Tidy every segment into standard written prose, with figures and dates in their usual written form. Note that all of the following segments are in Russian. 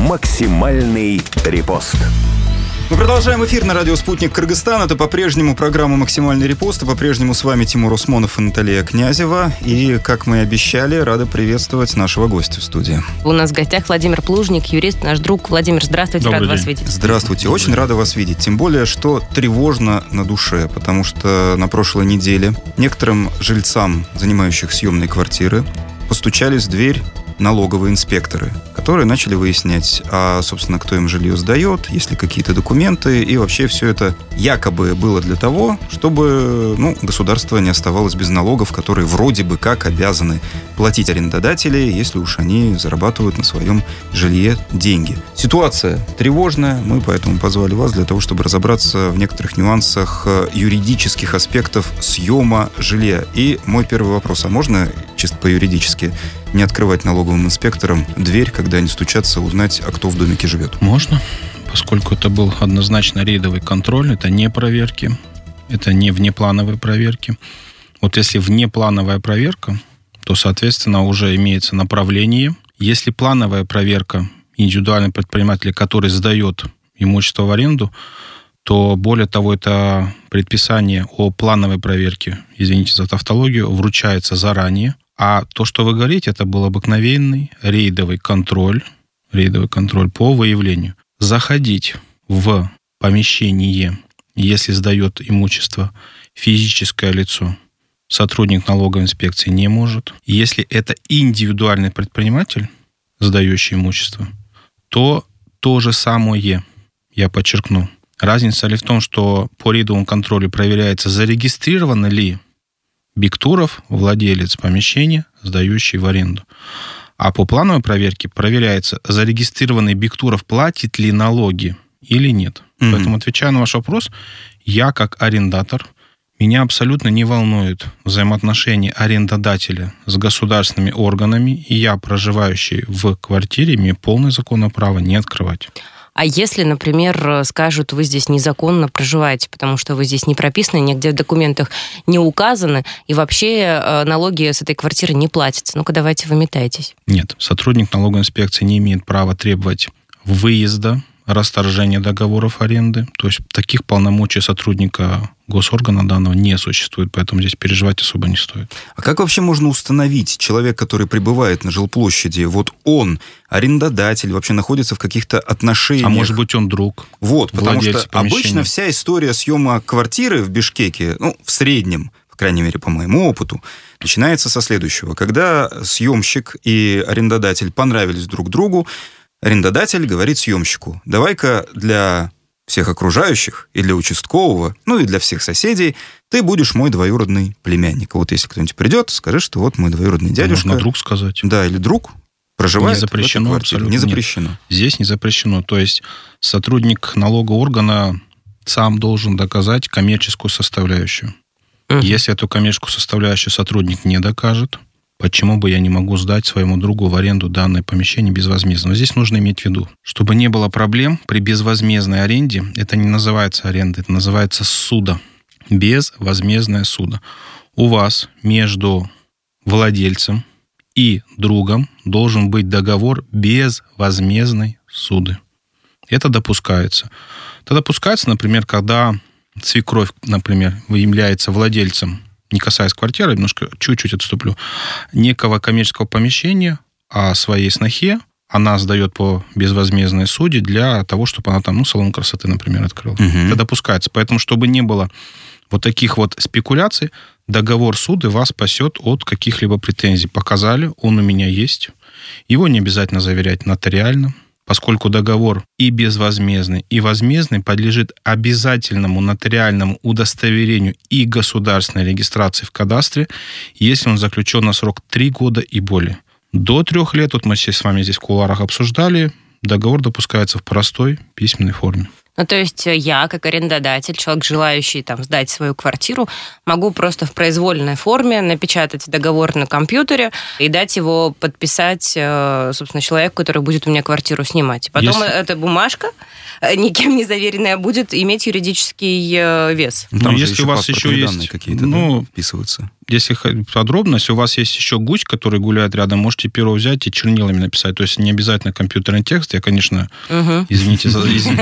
Максимальный репост. Мы продолжаем эфир на радио «Спутник Кыргызстан». Это по-прежнему программа «Максимальный репост». И по-прежнему с вами Тимур Усмонов и Наталья Князева. И, как мы и обещали, рады приветствовать нашего гостя в студии. У нас в гостях Владимир Плужник, юрист, наш друг. Владимир, здравствуйте, рад вас видеть. Здравствуйте, очень рада вас видеть. Тем более, что тревожно на душе, потому что на прошлой неделе некоторым жильцам, занимающих съемные квартиры, постучались в дверь налоговые инспекторы, которые начали выяснять, собственно, кто им жилье сдает, есть ли какие-то документы, и вообще все это якобы было для того, чтобы государство не оставалось без налогов, которые вроде бы как обязаны платить арендодатели, если уж они зарабатывают на своем жилье деньги. Ситуация тревожная, мы поэтому позвали вас для того, чтобы разобраться в некоторых нюансах юридических аспектов съема жилья. И мой первый вопрос, а можно чисто по-юридически не открывать налоговым инспекторам дверь, когда они стучатся, узнать, а кто в домике живет? Можно, поскольку это был однозначно рейдовый контроль, это не проверки, это не внеплановые проверки. Вот если внеплановая проверка, то, соответственно, уже имеется направление. Если плановая проверка индивидуального предпринимателя, который сдает имущество в аренду, то, более того, это предписание о плановой проверке, извините за тавтологию, вручается заранее. А то, что вы говорите, это был обыкновенный рейдовый контроль по выявлению. Заходить в помещение, если сдает имущество физическое лицо, сотрудник налоговой инспекции не может. Если это индивидуальный предприниматель, сдающий имущество, то то же самое, я подчеркну. Разница ли в том, что по рейдовому контролю проверяется, зарегистрирован ли Бектуров, владелец помещения, сдающий в аренду. А по плановой проверке проверяется, зарегистрированный Бектуров платит ли налоги или нет. Поэтому, отвечая на ваш вопрос, я как арендатор, меня абсолютно не волнует взаимоотношения арендодателя с государственными органами, и я, проживающий в квартире, имею полное законное право не открывать. А если, например, скажут, вы здесь незаконно проживаете, потому что вы здесь не прописаны, нигде в документах не указаны, и вообще налоги с этой квартиры не платятся. Ну-ка, давайте выметайтесь. Нет, сотрудник налоговой инспекции не имеет права требовать выезда, расторжения договоров аренды. То есть таких полномочий сотрудника госоргана данного не существует, поэтому здесь переживать особо не стоит. А как вообще можно установить, человек, который пребывает на жилплощади, вот он, арендодатель, вообще находится в каких-то отношениях? А может быть, он друг? Вот, потому что обычно вся история съема квартиры в Бишкеке, в среднем, по крайней мере, по моему опыту, начинается со следующего. Когда съемщик и арендодатель понравились друг другу, арендодатель говорит съемщику: давай-ка для всех окружающих и для участкового, и для всех соседей ты будешь мой двоюродный племянник. Вот если кто-нибудь придет, скажи, что вот мой двоюродный дядюшка. Можно друг сказать. Да, или друг проживает не запрещено, в этой квартире. Не запрещено. Нет, здесь не запрещено. То есть сотрудник налогового органа сам должен доказать коммерческую составляющую. Если эту коммерческую составляющую сотрудник не докажет, почему бы я не могу сдать своему другу в аренду данное помещение безвозмездно? Но здесь нужно иметь в виду, чтобы не было проблем при безвозмездной аренде. Это не называется аренда, это называется ссуда. Безвозмездная ссуда. У вас между владельцем и другом должен быть договор безвозмездной ссуды. Это допускается. Это допускается, например, когда свекровь, например, является владельцем, не касаясь квартиры, немножко чуть-чуть отступлю, некого коммерческого помещения, а своей снохе она сдает по безвозмездной суде для того, чтобы она там, салон красоты, например, открыла. Это допускается. Поэтому, чтобы не было вот таких вот спекуляций, договор суды вас спасет от каких-либо претензий. Показали, он у меня есть. Его не обязательно заверять нотариально, поскольку договор и безвозмездный, и возмездный подлежит обязательному нотариальному удостоверению и государственной регистрации в кадастре, если он заключен на срок 3 года и более. До 3 лет, вот мы с вами здесь в кулуарах обсуждали, договор допускается в простой письменной форме. То есть я, как арендодатель, человек, желающий сдать свою квартиру, могу просто в произвольной форме напечатать договор на компьютере и дать его подписать, собственно, человеку, который будет у меня квартиру снимать. Потом эта бумажка, никем не заверенная, будет иметь юридический вес. Там если у вас еще есть какие-то вписываются. если подробность, у вас есть еще гусь, который гуляет рядом, можете перо взять и чернилами написать. То есть не обязательно компьютерный текст. Я, конечно, извините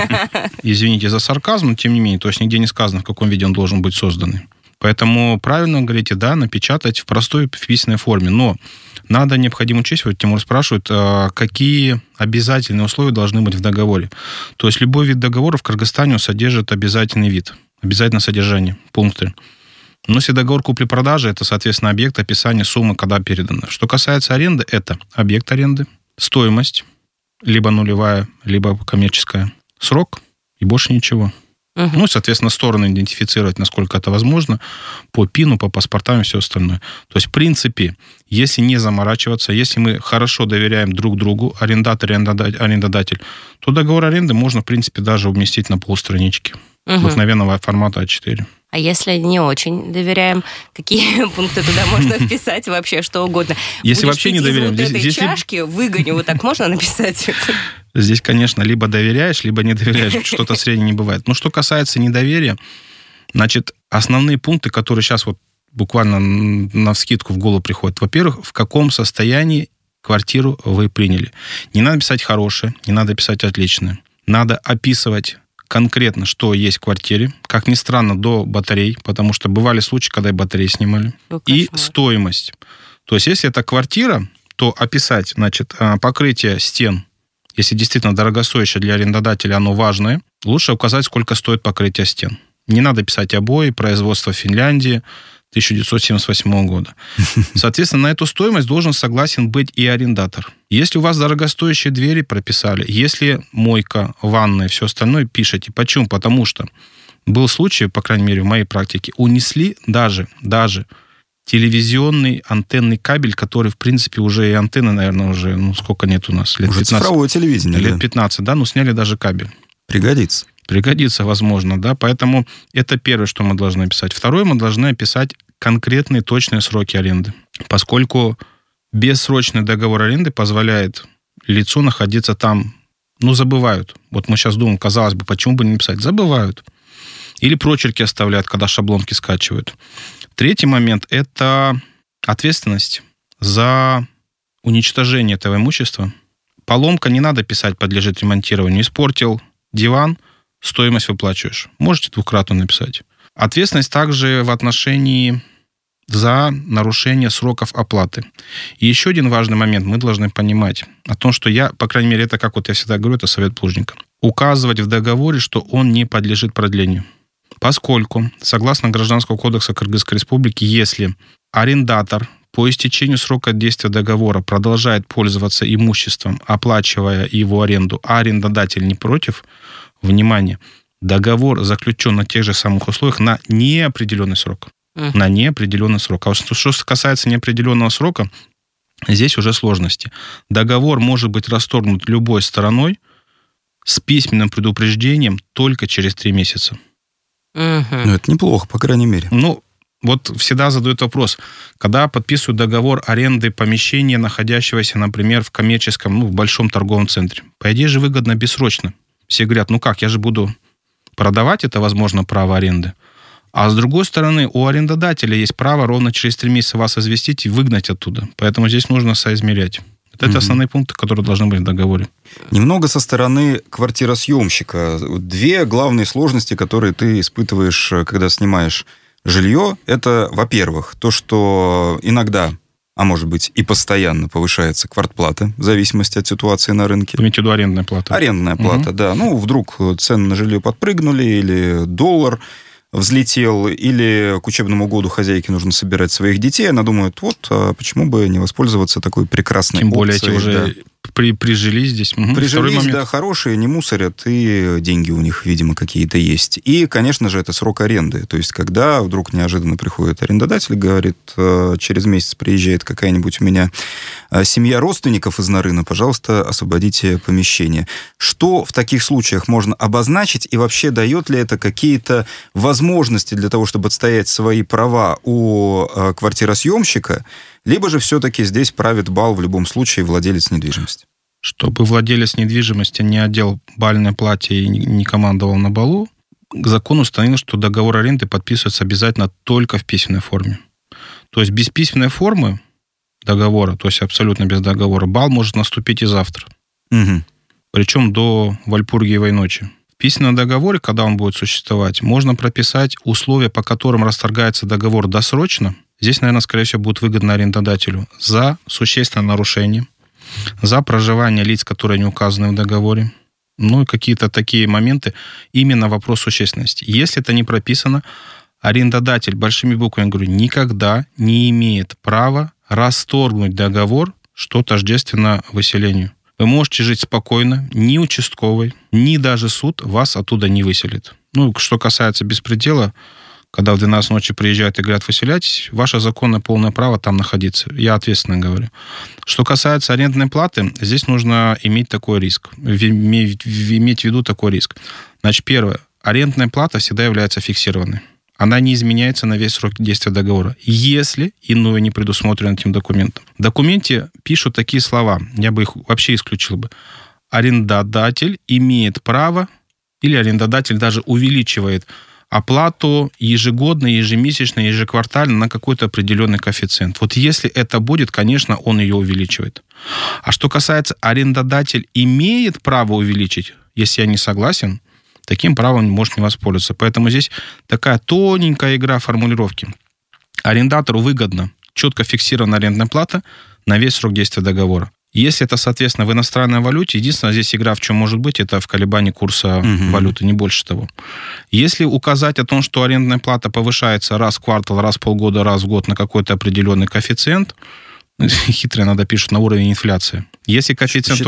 за сарказм, но тем не менее, то есть нигде не сказано, в каком виде он должен быть создан. Поэтому правильно говорите, да, напечатать в простой письменной форме. Но необходимо учесть, вот Тимур спрашивает, какие обязательные условия должны быть в договоре. То есть любой вид договора в Кыргызстане содержит обязательный вид, обязательное содержание, пункты. Но если договор купли-продажи, это, соответственно, объект, описание суммы, когда передано. Что касается аренды, это объект аренды, стоимость, либо нулевая, либо коммерческая, срок и больше ничего. Ну, соответственно, стороны идентифицировать, насколько это возможно, по ПИНу, по паспортам и все остальное. То есть, в принципе, если не заморачиваться, если мы хорошо доверяем друг другу, арендатор и арендодатель, то договор аренды можно, в принципе, даже уместить на полстранички. Обыкновенного формата А4. А если не очень доверяем, какие пункты туда можно вписать вообще, что угодно? Если вообще не доверяем. Из этой чашки выгоню, вот так можно написать? Здесь, конечно, либо доверяешь, либо не доверяешь. Что-то среднее не бывает. Но что касается недоверия, значит, основные пункты, которые сейчас вот буквально навскидку в голову приходят. Во-первых, в каком состоянии квартиру вы приняли. Не надо писать хорошее, не надо писать отличное. Надо описывать конкретно, что есть в квартире. Как ни странно, до батарей, потому что бывали случаи, когда и батареи снимали. И стоимость. То есть, если это квартира, то описать, значит, покрытие стен. Если действительно дорогостоящее для арендодателя, оно важное, лучше указать, сколько стоит покрытие стен. Не надо писать обои, производство в Финляндии 1978 года. Соответственно, на эту стоимость должен согласен быть и арендатор. Если у вас дорогостоящие двери прописали, если мойка, ванная, все остальное, пишите. Почему? Потому что был случай, по крайней мере, в моей практике, унесли даже телевизионный антенный кабель, который, в принципе, уже и антенны, наверное, уже, сколько нет у нас? Лет уже 15. Цифровое телевидение. Лет 15, да, сняли даже кабель. Пригодится. Пригодится, возможно, да, поэтому это первое, что мы должны описать. Второе, мы должны описать конкретные точные сроки аренды, поскольку бессрочный договор аренды позволяет лицу находиться там, забывают. Вот мы сейчас думаем, казалось бы, почему бы не написать? Забывают. Или прочерки оставляют, когда шаблонки скачивают. Третий момент – это ответственность за уничтожение этого имущества. Поломка, не надо писать, подлежит ремонтированию. Испортил диван, стоимость выплачиваешь. Можете двукратно написать. Ответственность также в отношении за нарушение сроков оплаты. И еще один важный момент. Мы должны понимать о том, что по крайней мере, это, как вот я всегда говорю, это совет плужника. Указывать в договоре, что он не подлежит продлению. Поскольку, согласно Гражданского кодекса Кыргызской Республики, если арендатор по истечению срока действия договора продолжает пользоваться имуществом, оплачивая его аренду, а арендодатель не против, внимание, договор заключен на тех же самых условиях на неопределенный срок. На неопределенный срок. А что касается неопределенного срока, здесь уже сложности. Договор может быть расторгнут любой стороной с письменным предупреждением только через 3 месяца. Это неплохо, по крайней мере. Вот всегда задают вопрос, когда подписывают договор аренды помещения, находящегося, например, в коммерческом, в большом торговом центре. По идее же выгодно бессрочно. Все говорят, я же буду продавать это, возможно, право аренды. А с другой стороны, у арендодателя есть право ровно через 3 месяца вас известить и выгнать оттуда. Поэтому здесь нужно соизмерять. Это основные пункты, которые должны быть в договоре. Немного со стороны квартиросъемщика. 2 главные сложности, которые ты испытываешь, когда снимаешь жилье, это, во-первых, то, что иногда, а может быть и постоянно повышается квартплата, в зависимости от ситуации на рынке. Имеете в виду арендная плата? Арендная плата, да. Вдруг цены на жилье подпрыгнули, или доллар взлетел, или к учебному году хозяйке нужно собирать своих детей. Она думает, почему бы не воспользоваться такой прекрасной опцией. Тем более эти уже прижились здесь. Прижились, да, хорошие, не мусорят, и деньги у них, видимо, какие-то есть. И, конечно же, это срок аренды. То есть, когда вдруг неожиданно приходит арендодатель, говорит, через месяц приезжает какая-нибудь у меня семья родственников из Нарына, пожалуйста, освободите помещение. Что в таких случаях можно обозначить, и вообще дает ли это какие-то возможности для того, чтобы отстоять свои права у квартиросъемщика, либо же все-таки здесь правит бал в любом случае владелец недвижимости? Чтобы владелец недвижимости не одел бальное платье и не командовал на балу, закон установил, что договор аренды подписывается обязательно только в письменной форме. То есть без письменной формы договора, то есть абсолютно без договора, бал может наступить и завтра. Угу. Причем до Вальпургиевой ночи. В письменном договоре, когда он будет существовать, можно прописать условия, по которым расторгается договор досрочно. Здесь, наверное, скорее всего, будет выгодно арендодателю за существенное нарушение, за проживание лиц, которые не указаны в договоре. Ну и какие-то такие моменты, именно вопрос существенности. Если это не прописано, арендодатель, большими буквами говорю, никогда не имеет права расторгнуть договор, что тождественно выселению. Вы можете жить спокойно, ни участковый, ни даже суд вас оттуда не выселит. Ну, что касается беспредела, когда в 12 ночи приезжают и говорят, выселяйтесь, ваше законное полное право там находиться. Я ответственно говорю. Что касается арендной платы, здесь нужно иметь такой риск, иметь в виду такой риск. Значит, первое, арендная плата всегда является фиксированной. Она не изменяется на весь срок действия договора, если иное не предусмотрено этим документом. В документе пишут такие слова, я бы их вообще исключил бы. Арендодатель имеет право, или арендодатель даже увеличивает оплату ежегодно, ежемесячно, ежеквартально на какой-то определенный коэффициент. Вот если это будет, конечно, он ее увеличивает. А что касается арендодатель имеет право увеличить, если я не согласен, таким правом может не воспользоваться. Поэтому здесь такая тоненькая игра формулировки. Арендатору выгодно четко фиксирована арендная плата на весь срок действия договора. Если это, соответственно, в иностранной валюте, единственное, здесь игра в чем может быть, это в колебании курса валюты, не больше того. Если указать о том, что арендная плата повышается раз в квартал, раз в полгода, раз в год на какой-то определенный коэффициент, хитрые надо пишут на уровень инфляции. Если коэффициент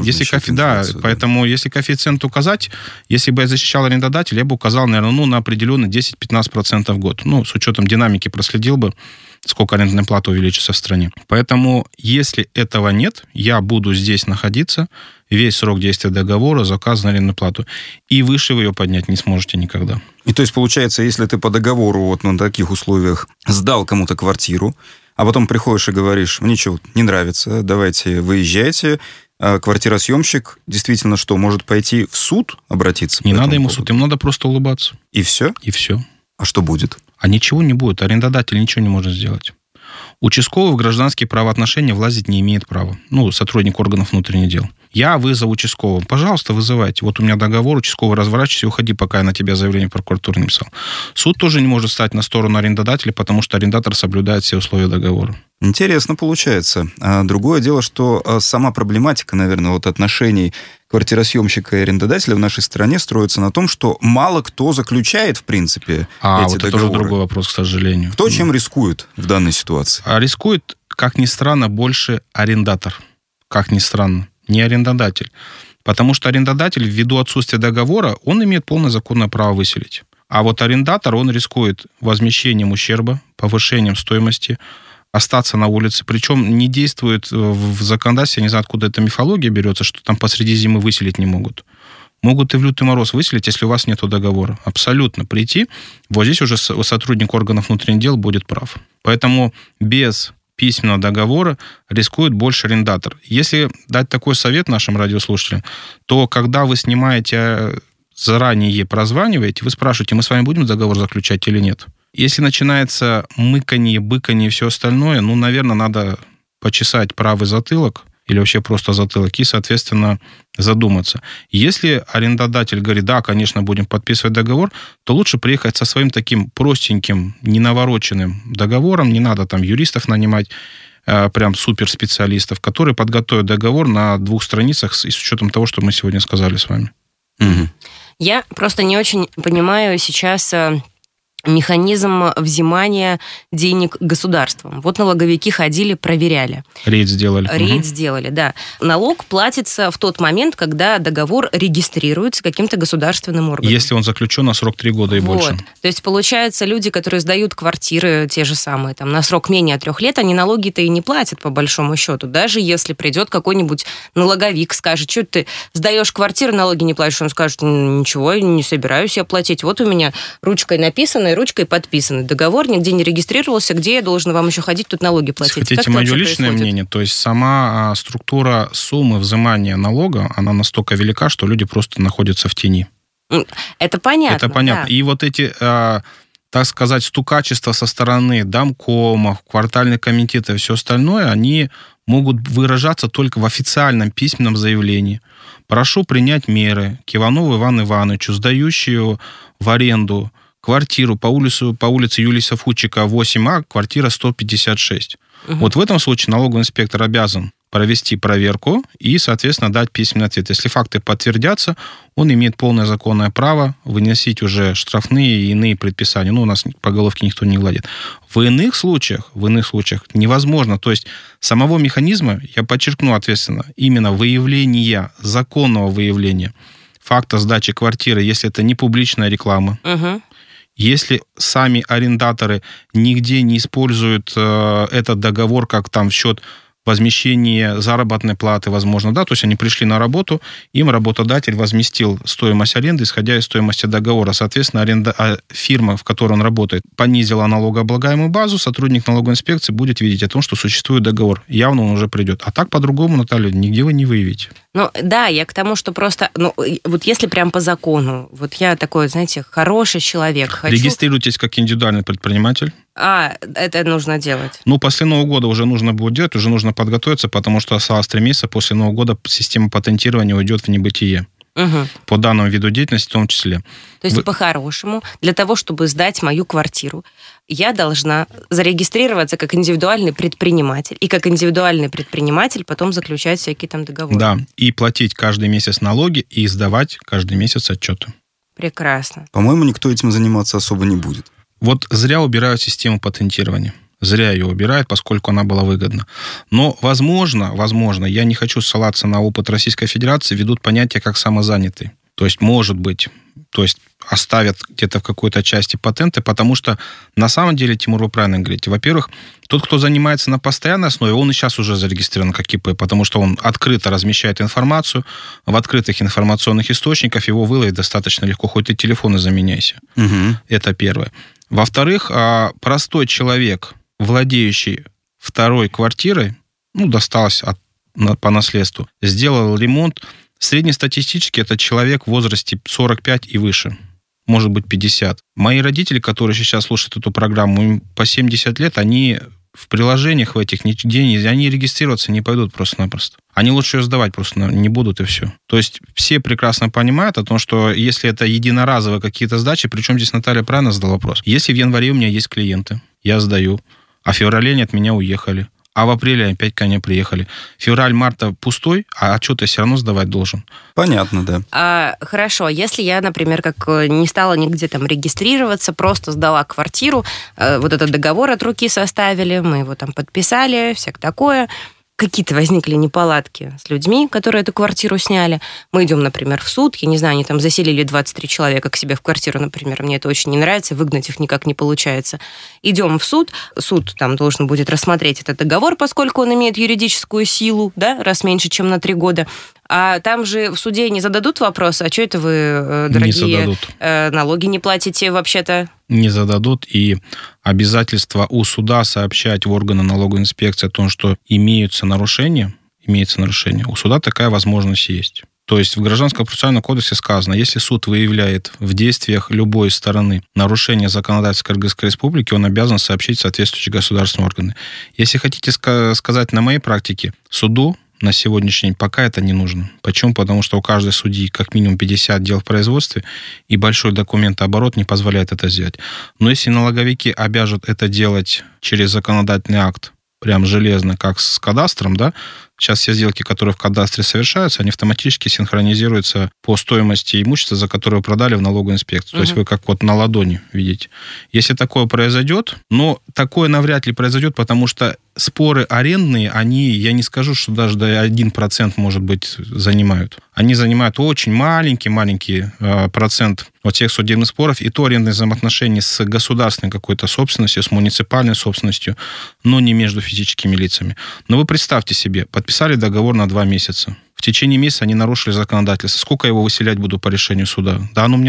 поэтому если коэффициент указать, если бы я защищал арендодателя, я бы указал, наверное, на определенный 10-15% в год. С учетом динамики проследил бы, сколько арендная плата увеличится в стране. Поэтому, если этого нет, я буду здесь находиться весь срок действия договора за указанную арендную плату. И выше вы ее поднять не сможете никогда. И то есть, получается, если ты по договору на таких условиях сдал кому-то квартиру, а потом приходишь и говоришь, мне что, не нравится, давайте выезжайте, квартиросъемщик действительно что, может пойти в суд обратиться? Не надо ему суд, ему надо просто улыбаться. И все? И все. А что будет? А ничего не будет. Арендодатель ничего не может сделать. Участковый в гражданские правоотношения влазить не имеет права. Сотрудник органов внутренних дел. Я вызову участкового. Пожалуйста, вызывайте. Вот у меня договор, участковый, разворачивайся и уходи, пока я на тебя заявление в прокуратуру не написал. Суд тоже не может стать на сторону арендодателя, потому что арендатор соблюдает все условия договора. Интересно получается. А другое дело, что сама проблематика, наверное, отношений квартиросъемщика и арендодателя в нашей стране строится на том, что мало кто заключает, в принципе, эти договоры. Это тоже другой вопрос, к сожалению. Кто чем рискует в данной ситуации? Рискует, как ни странно, больше арендатор. Как ни странно. Не арендодатель. Потому что арендодатель, ввиду отсутствия договора, он имеет полное законное право выселить. А вот арендатор, он рискует возмещением ущерба, повышением стоимости, остаться на улице. Причем не действует в законодательстве, я не знаю, откуда эта мифология берется, что там посреди зимы выселить не могут. Могут и в лютый мороз выселить, если у вас нет договора. Абсолютно прийти. Вот здесь уже сотрудник органов внутренних дел будет прав. Поэтому без письменного договора рискует больше арендатор. Если дать такой совет нашим радиослушателям, то когда вы снимаете, заранее прозваниваете, вы спрашиваете, мы с вами будем договор заключать или нет. Если начинается мыканье, быканье и все остальное, наверное, надо почесать правый затылок или вообще просто затылок и, соответственно, задуматься. Если арендодатель говорит, да, конечно, будем подписывать договор, то лучше приехать со своим таким простеньким, ненавороченным договором, не надо там юристов нанимать, прям суперспециалистов, которые подготовят договор на 2 страницах с учетом того, что мы сегодня сказали с вами. Угу. Я просто не очень понимаю сейчас механизм взимания денег государством. Вот налоговики ходили, проверяли. Рейд сделали. Рейд сделали, да. Налог платится в тот момент, когда договор регистрируется каким-то государственным органом. Если он заключен на срок 3 года и больше. То есть, получается, люди, которые сдают квартиры, те же самые, там, на срок менее 3 лет, они налоги-то и не платят, по большому счету. Даже если придет какой-нибудь налоговик, скажет, что ты сдаешь квартиру, налоги не платишь, он скажет, ничего, не собираюсь я платить. Вот у меня ручкой написано, ручкой подписанный договор, нигде не регистрировался, где я должен вам еще ходить, тут налоги платить. Хотите мое личное мнение? То есть сама структура суммы взимания налога, она настолько велика, что люди просто находятся в тени. Это понятно. Это понятно. Да. И вот эти так сказать, стукачество со стороны домкомов, квартальных комитетов и все остальное, они могут выражаться только в официальном письменном заявлении. Прошу принять меры к Иванову Ивану Ивановичу, сдающему в аренду квартиру по улице Юлия Сафутчика, 8А, квартира 156. Вот в этом случае налоговый инспектор обязан провести проверку и, соответственно, дать письменный ответ. Если факты подтвердятся, он имеет полное законное право выносить уже штрафные и иные предписания. У нас по головке никто не гладит. В иных случаях невозможно. То есть самого механизма, я подчеркну ответственно, именно выявления, законного выявления факта сдачи квартиры, если это не публичная реклама, если сами арендаторы нигде не используют этот договор как там в счет возмещение заработной платы, возможно, да, то есть они пришли на работу, им работодатель возместил стоимость аренды, исходя из стоимости договора. Соответственно, фирма, в которой он работает, понизила налогооблагаемую базу, сотрудник налоговой инспекции будет видеть о том, что существует договор. Явно он уже придет. А так по-другому, Наталья, нигде вы не выявите. Ну, да, я к тому, что просто, вот если прям по закону, вот я такой, знаете, хороший человек. Регистрируйтесь как индивидуальный предприниматель. Это нужно делать. После Нового года уже нужно будет делать, уже нужно подготовиться, потому что осталось 3 месяца, после Нового года система патентирования уйдет в небытие. По данному виду деятельности в том числе. То есть, по-хорошему, для того, чтобы сдать мою квартиру, я должна зарегистрироваться как индивидуальный предприниматель, и как индивидуальный предприниматель потом заключать всякие там договоры. Да, и платить каждый месяц налоги, и сдавать каждый месяц отчеты. Прекрасно. По-моему, никто этим заниматься особо не будет. Вот зря убирают систему патентирования. Зря ее убирают, поскольку она была выгодна. Но, возможно, я не хочу ссылаться на опыт Российской Федерации, ведут понятие как самозанятый. То есть, может быть, оставят где-то в какой-то части патенты, потому что на самом деле, Тимур, вы правильно говорите, во-первых, тот, кто занимается на постоянной основе, он и сейчас уже зарегистрирован как ИП, потому что он открыто размещает информацию, в открытых информационных источниках его выловить достаточно легко, хоть и телефоны заменяйся. Это первое. Во-вторых, простой человек, владеющий второй квартирой, досталось по наследству, сделал ремонт. Среднестатистически это человек в возрасте 45 и выше, может быть 50. Мои родители, которые сейчас слушают эту программу, им по 70 лет, они в приложениях в этих нигде они регистрироваться не пойдут просто-напросто. Они лучше ее сдавать просто не будут, и все. То есть все прекрасно понимают о том, что если это единоразовые какие-то сдачи, причем здесь Наталья правильно задала вопрос. Если в январе у меня есть клиенты, я сдаю, а в феврале они от меня уехали, а в апреле опять ко мне приехали. Февраль-марта пустой, а отчет я все равно сдавать должен. Понятно, да. Хорошо, если я, например, как не стала нигде там регистрироваться, просто сдала квартиру, вот этот договор от руки составили, мы его там подписали, всякое такое. Какие-то возникли неполадки с людьми, которые эту квартиру сняли. Мы идем, например, в суд. Я не знаю, они там заселили 23 человека к себе в квартиру, например. Мне это очень не нравится, выгнать их никак не получается. Идем в суд. Суд там должен будет рассмотреть этот договор, поскольку он имеет юридическую силу, да, раз меньше, чем на 3 года. А там же в суде не зададут вопрос, а что это вы, дорогие, налоги не платите вообще-то? Не зададут, и обязательство у суда сообщать в органы налоговой инспекции о том, что имеется нарушение, у суда такая возможность есть. То есть в Гражданском процессуальном кодексе сказано, если суд выявляет в действиях любой стороны нарушение законодательства Кыргызской Республики, он обязан сообщить соответствующие государственные органы. Если хотите сказать на моей практике, суду на сегодняшний день пока это не нужно. Почему? Потому что у каждой судьи как минимум 50 дел в производстве, и большой документооборот не позволяет это сделать. Но если налоговики обяжут это делать через законодательный акт, прям железно, как с кадастром, да, сейчас все сделки, которые в кадастре совершаются, они автоматически синхронизируются по стоимости имущества, за которое вы продали в налоговую инспекцию. То есть вы как вот на ладони видите. Если такое произойдет, но такое навряд ли произойдет, потому что споры арендные, они, я не скажу, что даже до 1%, может быть, занимают. Они занимают очень маленький процент от всех судебных споров, и то арендные взаимоотношения с государственной какой-то собственностью, с муниципальной собственностью, но не между физическими лицами. Но вы представьте себе, подписали договор на 2 месяца. В течение месяца они нарушили законодательство. Сколько я его выселять буду по решению суда? Да, оно мне надо.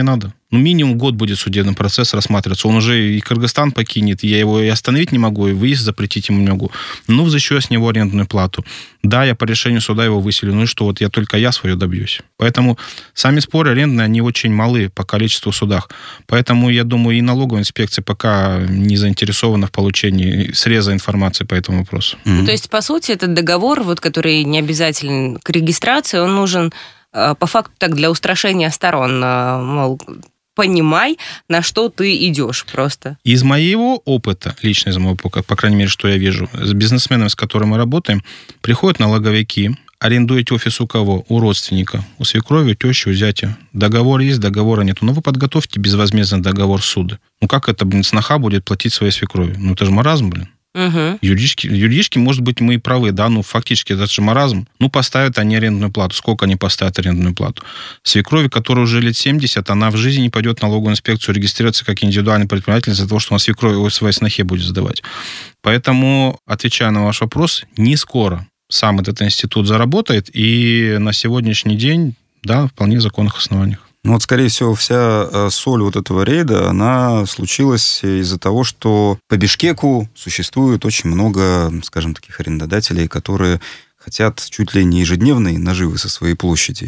минимум год будет судебный процесс рассматриваться. Он уже и Кыргызстан покинет, я его и остановить не могу, и выезд запретить ему не могу. Взыщу я с него арендную плату. Да, я по решению суда его выселю, и что, вот я свое добьюсь. Поэтому сами споры арендные, они очень малы по количеству судах. Поэтому, я думаю, и налоговая инспекция пока не заинтересована в получении среза информации по этому вопросу. То есть, по сути, этот договор, который не обязателен к регистрации, он нужен по факту так для устрашения сторон, мол, понимай, на что ты идешь просто. Из моего опыта, лично из моего опыта, по крайней мере, что я вижу, с бизнесменами, с которыми мы работаем, приходят налоговики, арендуете офис у кого? У родственника, у свекрови, у тещи, у зятя. Договор есть, договора нет. Вы подготовьте безвозмездный договор суда. Как это, сноха будет платить своей свекрови? Это же маразм, Угу. Юридически, может быть, мы и правы, да, фактически это же маразм. Поставят они арендную плату. Сколько они поставят арендную плату? Свекрови, которой уже лет 70, она в жизни не пойдет в налоговую инспекцию регистрироваться как индивидуальный предприниматель из-за того, что она свекрови своей снохе будет сдавать. Поэтому, отвечая на ваш вопрос, не скоро сам этот институт заработает, и на сегодняшний день, да, вполне в законных основаниях. Скорее всего, вся соль вот этого рейда, она случилась из-за того, что по Бишкеку существует очень много, скажем, таких арендодателей, которые хотят чуть ли не ежедневной наживы со своей площади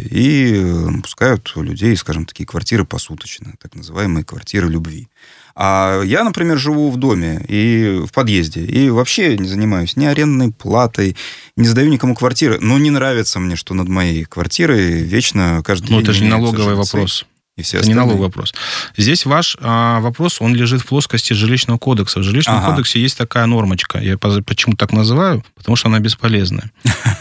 и пускают людей, скажем, такие квартиры посуточно, так называемые квартиры любви. А я, например, живу в доме и в подъезде, и вообще не занимаюсь ни арендной платой, не сдаю никому квартиры, но не нравится мне, что над моей квартирой вечно каждый день... это же не налоговый вопрос. Это не налоговый вопрос. Здесь ваш вопрос, он лежит в плоскости жилищного кодекса. В жилищном кодексе есть такая нормочка. Я почему так называю? Потому что она бесполезная.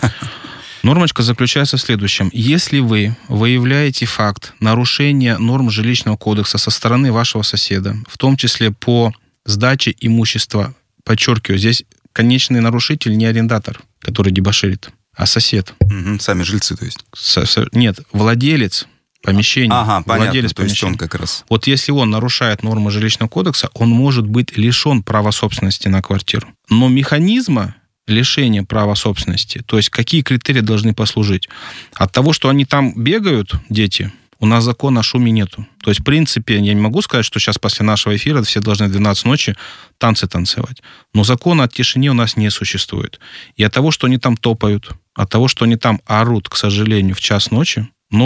Нормочка заключается в следующем. Если вы выявляете факт нарушения норм жилищного кодекса со стороны вашего соседа, в том числе по сдаче имущества, подчеркиваю, здесь конечный нарушитель не арендатор, который дебоширит, а сосед. Сами жильцы, то есть? Нет, владелец помещения. Владелец помещения. То есть он как раз. Вот если он нарушает нормы жилищного кодекса, он может быть лишен права собственности на квартиру. Но механизма лишения права собственности, то есть какие критерии должны послужить? От того, что они там бегают, дети, у нас закона о шуме нету. То есть, в принципе, я не могу сказать, что сейчас после нашего эфира все должны в 12 ночи танцы танцевать. Но закона о тишине у нас не существует. И от того, что они там топают, от того, что они там орут, к сожалению, в час ночи,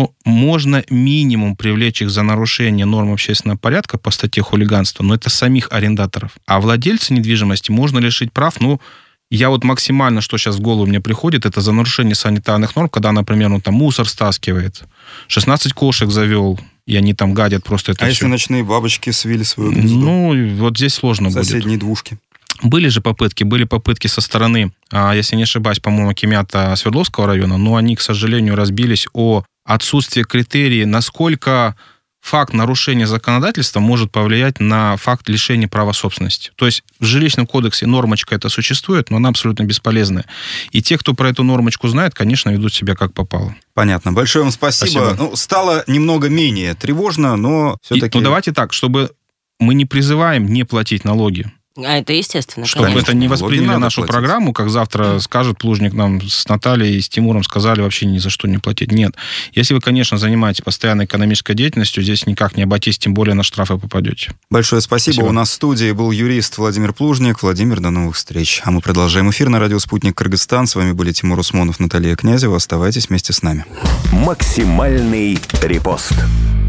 можно минимум привлечь их за нарушение норм общественного порядка по статье хулиганства, но это самих арендаторов. А владельца недвижимости можно лишить прав, я максимально, что сейчас в голову мне приходит, это за нарушение санитарных норм, когда, например, мусор стаскивает, 16 кошек завел, и они там гадят просто это все. Если ночные бабочки свили свое гнездо? Вот здесь сложно будет. Соседние двушки. Были попытки со стороны, если не ошибаюсь, по-моему, акимата Свердловского района, но они, к сожалению, разбились о отсутствии критерий, насколько факт нарушения законодательства может повлиять на факт лишения права собственности. То есть в жилищном кодексе нормочка это существует, но она абсолютно бесполезная. И те, кто про эту нормочку знает, конечно, ведут себя как попало. Понятно. Большое вам спасибо. Стало немного менее тревожно, но все-таки... давайте так, чтобы мы не призываем не платить налоги. А это естественно. Чтобы конечно. это не восприняли нашу платить. Программу, как завтра скажет Плужник нам с Натальей и с Тимуром сказали вообще ни за что не платить. Нет. Если вы, конечно, занимаетесь постоянной экономической деятельностью, здесь никак не обойтись, тем более на штрафы попадете. Большое спасибо. У нас в студии был юрист Владимир Плужник. Владимир, до новых встреч. А мы продолжаем эфир на радио «Спутник Кыргызстан». С вами были Тимур Усмонов, Наталья Князева. Оставайтесь вместе с нами. Максимальный репост.